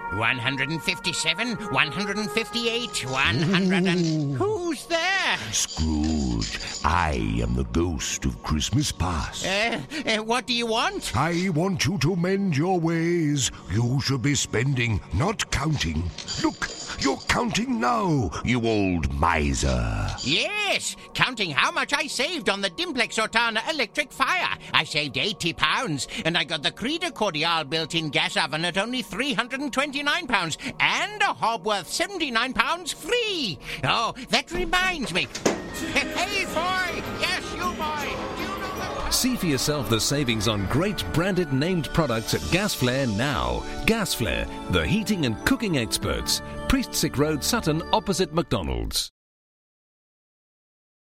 157, 158, 100 and... Who's there? Scrooge, I am the ghost of Christmas past. What do you want? I want you to mend your ways. You should be spending, not counting. Look, you're counting now, you old miser. Yes, counting how much I saved on the Dimplex Ortana electric fire. I saved £80, and I got the Creeder Cordial built-in gas oven at only £329, and a hob worth £79 free. Oh, that reminds me. Hey, boy! Yes, you boy! Do you know that? See for yourself the savings on great branded named products at Gasflare now. Gasflare, the heating and cooking experts. Priestsick Road, Sutton, opposite McDonald's.